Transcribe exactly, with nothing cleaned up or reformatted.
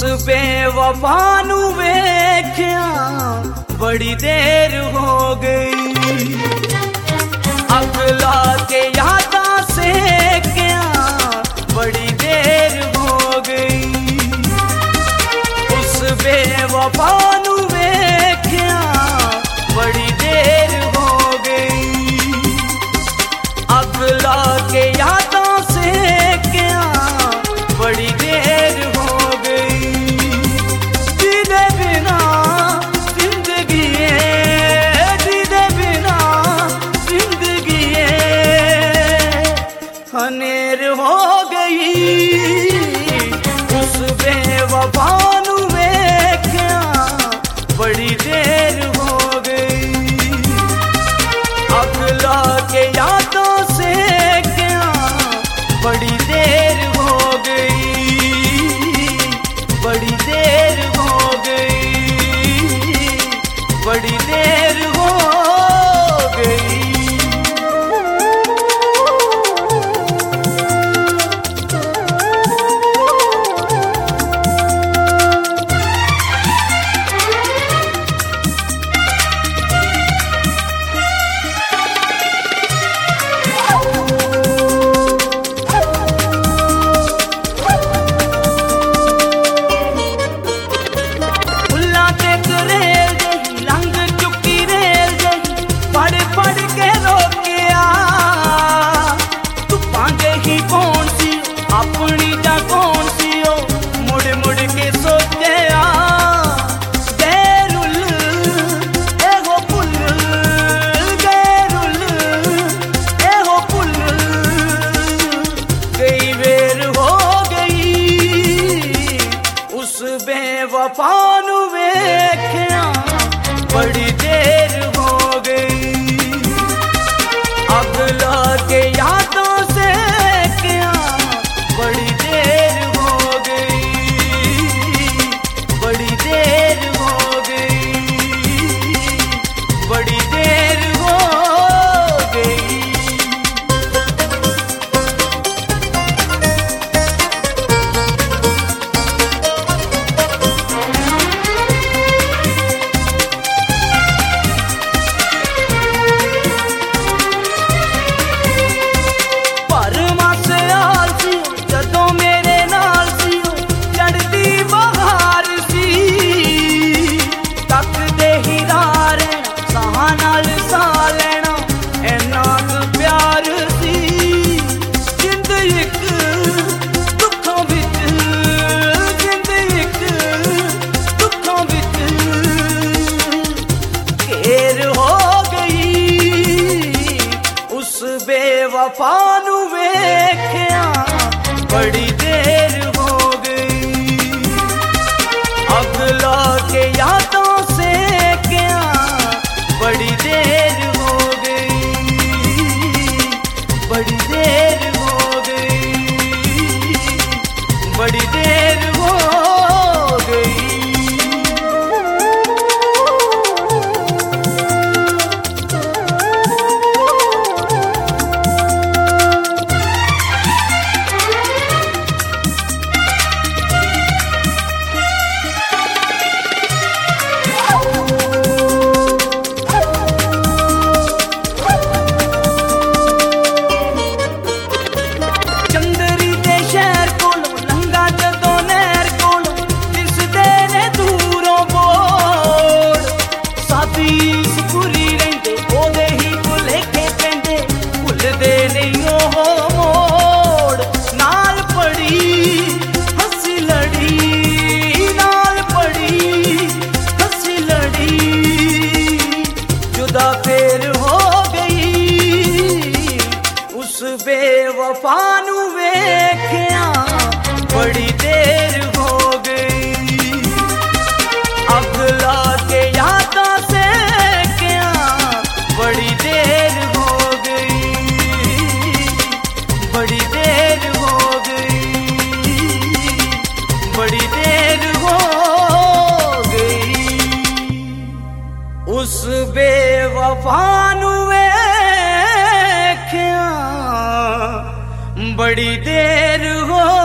बेवफा नू वेख्या बड़ी देर हो गई, अगला के यादा से क्या बड़ी देर हो गई। उस बेवफा नू वेख्या बड़ी देर हो गई, अगला के यादा से क्या बड़ी देर हो गई। जीने बिना जिंदगी है, जीने बिना जिंदगी है हनेर हो गई। उस बेवफा नू वेख्या बड़ी देर हो गई, अगला के यादों से क्या बड़ी देर हो गई, बड़ी देर हो गई, बड़ी देर हो गई। अपनी जा कौन सी हो मुड़ मुड़ के सोचे गैरुल एगो पुल, गैरुल एगो पुल कई बेर हो गई। उस बेवफा नू वेख्या बड़ी देर हो गई, अगला के यादों से क्या बड़ी देर हो गई, बड़ी देर हो गई, बड़ी देर हो गई। बेवफा नू वेख्या बड़ी देर हो गई, अगला के यादों से क्या बड़ी देर हो गई, बड़ी देर हो गई, बड़ी देर हो गई। बेवफा नू वेख्या बड़ी देर हो गई, अगला के यादों से क्या बड़ी देर हो गई, बड़ी देर हो गई, बड़ी देर हो गई। उस बेवफा नू वेख्या बड़ी देर हो